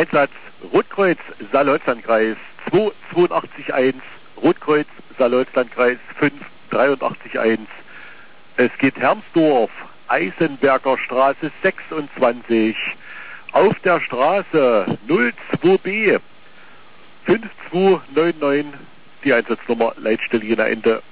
Einsatz Rotkreuz Saarholzlandkreis 2881, Rotkreuz Saarholzlandkreis 5881. Es geht Hermsdorf, Eisenberger Straße 26. Auf der Straße 02B 5299, die Einsatznummer Leitstelle Jena Ende